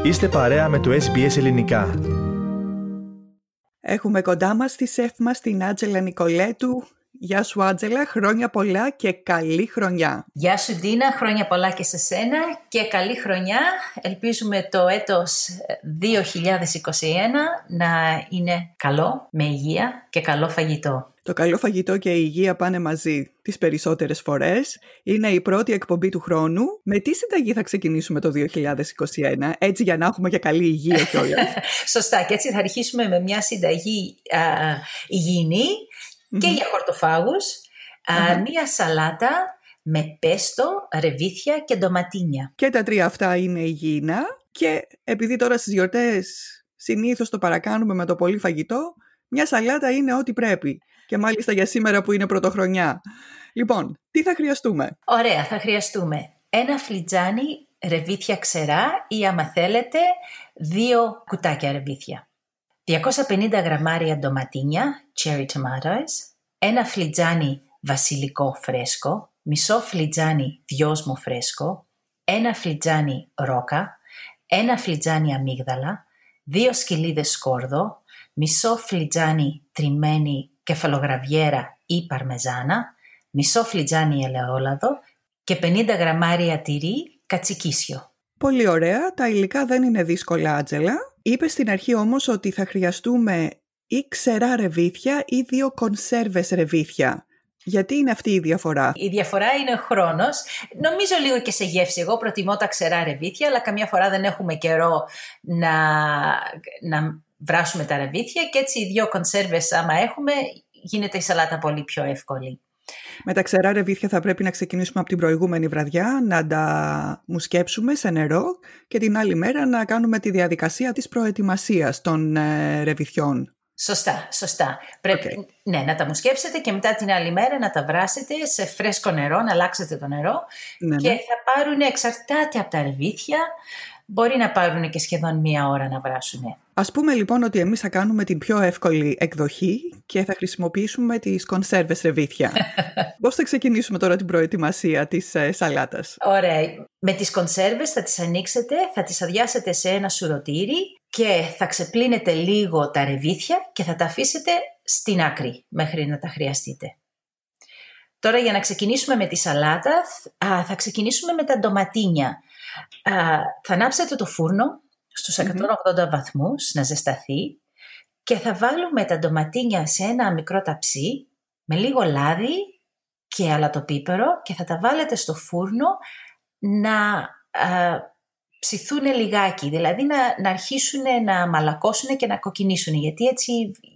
Είστε παρέα με το SBS Ελληνικά. Έχουμε κοντά μας τη σεφ μας την Άντζελα Νικολέτου. Γεια σου Άντζελα, χρόνια πολλά και καλή χρονιά. Γεια σου Ντίνα, χρόνια πολλά και σε σένα και καλή χρονιά. Ελπίζουμε το έτος 2021 να είναι καλό, με υγεία και καλό φαγητό. Το καλό φαγητό και η υγεία πάνε μαζί τις περισσότερες φορές. Είναι η πρώτη εκπομπή του χρόνου. Με τι συνταγή θα ξεκινήσουμε το 2021, έτσι για να έχουμε και καλή υγεία κιόλας? Σωστά, και έτσι θα αρχίσουμε με μια συνταγή υγιεινή και για χορτοφάγους. Μια σαλάτα με πέστο, ρεβίθια και ντοματίνια. Και τα τρία αυτά είναι υγιεινά και επειδή τώρα στις γιορτές συνήθως το παρακάνουμε με το πολύ φαγητό, μια σαλάτα είναι ό,τι πρέπει. Και μάλιστα για σήμερα που είναι πρωτοχρονιά. Λοιπόν, τι θα χρειαστούμε? Ωραία, θα χρειαστούμε ένα φλιτζάνι ρεβίθια ξερά ή άμα θέλετε 2 κουτάκια ρεβίθια. 250 γραμμάρια ντοματίνια, cherry tomatoes, ένα φλιτζάνι βασιλικό φρέσκο, μισό φλιτζάνι δυόσμο φρέσκο, ένα φλιτζάνι ρόκα, ένα φλιτζάνι αμύγδαλα, 2 σκυλίδες σκόρδο, μισό φλιτζάνι τριμμένη κεφαλογραβιέρα ή παρμεζάνα, μισό φλιτζάνι ελαιόλαδο και 50 γραμμάρια τυρί κατσικίσιο. Πολύ ωραία, τα υλικά δεν είναι δύσκολα Άντζελα. Είπες στην αρχή όμως ότι θα χρειαστούμε ή ξερά ρεβίθια ή 2 κονσέρβες ρεβίθια. Γιατί είναι αυτή η διαφορά? Η διαφορά είναι ο χρόνος. Νομίζω λίγο και σε γεύση. Εγώ προτιμώ τα ξερά ρεβίθια, αλλά καμιά φορά δεν έχουμε καιρό να βράσουμε τα ρεβίθια και έτσι οι 2 κονσέρβες άμα έχουμε γίνεται η σαλάτα πολύ πιο εύκολη. Με τα ξερά ρεβίθια θα πρέπει να ξεκινήσουμε από την προηγούμενη βραδιά, να τα μουσκέψουμε σε νερό και την άλλη μέρα να κάνουμε τη διαδικασία της προετοιμασίας των ρεβιθιών. Σωστά. Πρέπει να τα μουσκέψετε και μετά την άλλη μέρα να τα βράσετε σε φρέσκο νερό, να αλλάξετε το νερό και θα πάρουν, εξαρτάται από τα ρεβίθια, μπορεί να πάρουν και σχεδόν 1 ώρα να βράσουν. Ας πούμε λοιπόν ότι εμείς θα κάνουμε την πιο εύκολη εκδοχή και θα χρησιμοποιήσουμε τις κονσέρβες ρεβίθια. Πώς θα ξεκινήσουμε τώρα την προετοιμασία της σαλάτας? Ωραία. Με τις κονσέρβες θα τις ανοίξετε, θα τις αδειάσετε σε ένα σουρωτήρι και θα ξεπλύνετε λίγο τα ρεβίθια και θα τα αφήσετε στην άκρη μέχρι να τα χρειαστείτε. Τώρα για να ξεκινήσουμε με τη σαλάτα θα ξεκινήσουμε με τα ντοματίνια. Θα ανάψετε το φούρνο στους 180 βαθμούς να ζεσταθεί και θα βάλουμε τα ντοματίνια σε ένα μικρό ταψί με λίγο λάδι και αλατοπίπερο και θα τα βάλετε στο φούρνο να ψηθούν λιγάκι, δηλαδή να αρχίσουν να μαλακώσουν και να κοκκινήσουν, γιατί έτσι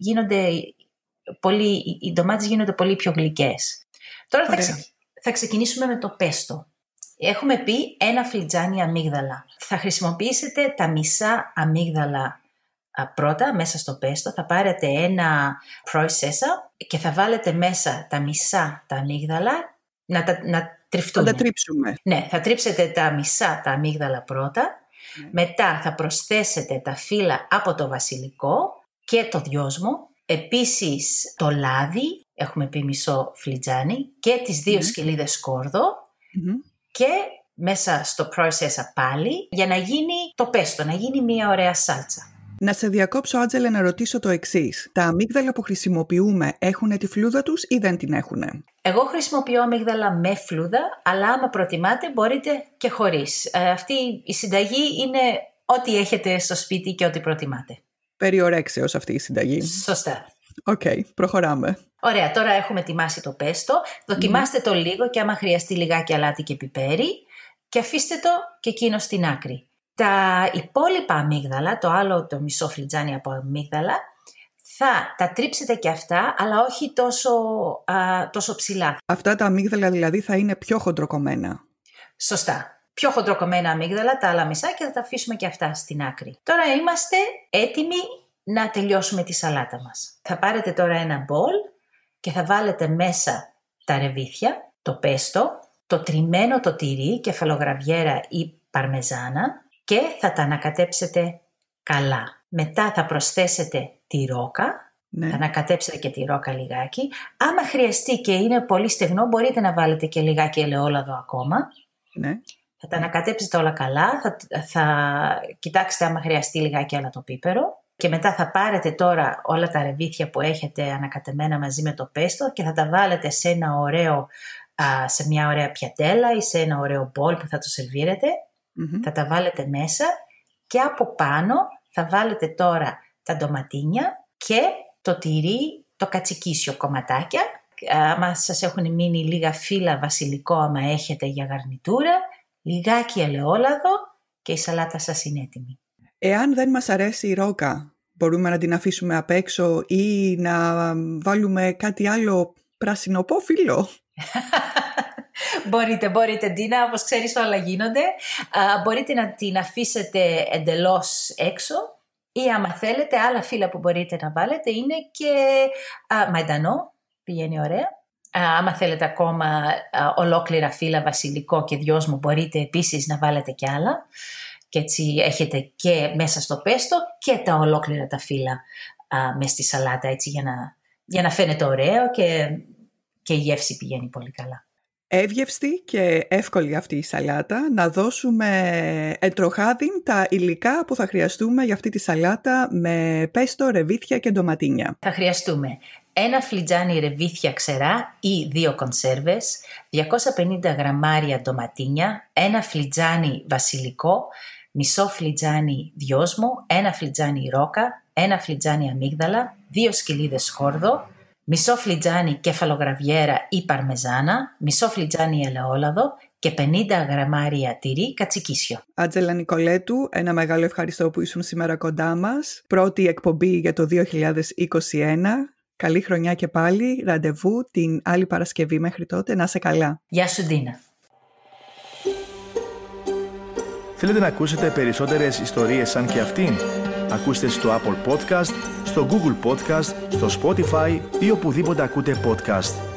οι ντομάτες γίνονται πολύ πιο γλυκές. Τώρα θα ξεκινήσουμε με το πέστο. Έχουμε πει 1 φλιτζάνι αμύγδαλα. Θα χρησιμοποιήσετε τα μισά αμύγδαλα πρώτα μέσα στο πέστο. Θα πάρετε ένα processor και θα βάλετε μέσα τα μισά τα αμύγδαλα να τριφτούν. Θα τα τρίψουμε. Ναι, θα τρίψετε τα μισά τα αμύγδαλα πρώτα. Μετά θα προσθέσετε τα φύλλα από το βασιλικό και το δυόσμο. Επίσης το λάδι, έχουμε πει μισό φλιτζάνι, και τις 2 σκυλίδες σκόρδο. Και μέσα στο processor πάλι για να γίνει το πέστο, να γίνει μια ωραία σάλτσα. Να σε διακόψω Άντζελα να ρωτήσω το εξής. Τα αμύγδαλα που χρησιμοποιούμε έχουν τη φλούδα τους ή δεν την έχουν? Εγώ χρησιμοποιώ αμύγδαλα με φλούδα, αλλά άμα προτιμάτε μπορείτε και χωρίς. Αυτή η συνταγή είναι ό,τι έχετε στο σπίτι και ό,τι προτιμάτε. Περιορέξεως αυτή η συνταγή. Σωστά. Οκ, προχωράμε. Ωραία, τώρα έχουμε ετοιμάσει το πέστο. Δοκιμάστε το λίγο και άμα χρειαστεί λιγάκι αλάτι και πιπέρι και αφήστε το και εκείνο στην άκρη. Τα υπόλοιπα αμύγδαλα, το μισό φλιτζάνι από αμύγδαλα, θα τα τρίψετε και αυτά, αλλά όχι τόσο ψηλά. Αυτά τα αμύγδαλα δηλαδή θα είναι πιο χοντροκομμένα. Σωστά. Πιο χοντροκομμένα αμύγδαλα, τα άλλα μισά, και θα τα αφήσουμε και αυτά στην άκρη. Τώρα είμαστε έτοιμοι να τελειώσουμε τη σαλάτα μας. Θα πάρετε τώρα ένα μπολ και θα βάλετε μέσα τα ρεβίθια, το πέστο, το τριμμένο το τυρί, κεφαλογραβιέρα ή παρμεζάνα και θα τα ανακατέψετε καλά. Μετά θα προσθέσετε τη ρόκα, θα ανακατέψετε και τη ρόκα λιγάκι. Άμα χρειαστεί και είναι πολύ στεγνό μπορείτε να βάλετε και λιγάκι ελαιόλαδο ακόμα. Θα τα ανακατέψετε όλα καλά, θα κοιτάξετε άμα χρειαστεί λιγάκι άλλο το πίπερο και μετά θα πάρετε τώρα όλα τα ρεβίθια που έχετε ανακατεμένα μαζί με το πέστο και θα τα βάλετε σε μια ωραία πιατέλα ή σε ένα ωραίο μπολ που θα το σερβίρετε. Θα τα βάλετε μέσα και από πάνω θα βάλετε τώρα τα ντοματίνια και το τυρί, το κατσικίσιο κομματάκια. Άμα σας έχουν μείνει λίγα φύλλα βασιλικό, άμα έχετε για γαρνιτούρα, λιγάκι ελαιόλαδο και η σαλάτα σας είναι έτοιμη. Εάν δεν μας αρέσει η ρόκα, μπορούμε να την αφήσουμε απ' έξω ή να βάλουμε κάτι άλλο πρασινοπόφυλλο? Μπορείτε Ντίνα, όπως ξέρεις όλα γίνονται. Μπορείτε να την αφήσετε εντελώς έξω ή άμα θέλετε άλλα φύλλα που μπορείτε να βάλετε είναι και μαϊντανό, πηγαίνει ωραία. Άμα θέλετε ακόμα ολόκληρα φύλλα βασιλικό και δυόσμου μπορείτε επίσης να βάλετε και άλλα και έτσι έχετε και μέσα στο πέστο και τα ολόκληρα τα φύλλα μες στη σαλάτα έτσι για να φαίνεται ωραίο και η γεύση πηγαίνει πολύ καλά. Εύγευστη και εύκολη αυτή η σαλάτα. Να δώσουμε εντροχάδιν τα υλικά που θα χρειαστούμε για αυτή τη σαλάτα με πέστο, ρεβίθια και ντοματίνια. Θα χρειαστούμε 1 φλιτζάνι ρεβίθια ξερά ή 2 κονσέρβες, 250 γραμμάρια ντοματίνια, 1 φλιτζάνι βασιλικό, μισό φλιτζάνι δυόσμο, 1 φλιτζάνι ρόκα, 1 φλιτζάνι αμύγδαλα, 2 σκυλίδες σκόρδο, μισό φλιτζάνι κεφαλογραβιέρα ή παρμεζάνα, μισό φλιτζάνι ελαιόλαδο και 50 γραμμάρια τυρί κατσικίσιο. Άντζελα Νικολέτου, ένα μεγάλο ευχαριστώ που ήσουν σήμερα κοντά μας. Πρώτη εκπομπή για το 2021. Καλή χρονιά και πάλι. Ραντεβού την άλλη Παρασκευή. Μέχρι τότε να είσαι καλά. Γεια σου Ντίνα. Θέλετε να ακούσετε περισσότερες ιστορίες σαν και αυτήν? Ακούστε στο Apple Podcast, στο Google Podcast, στο Spotify ή οπουδήποτε ακούτε podcast.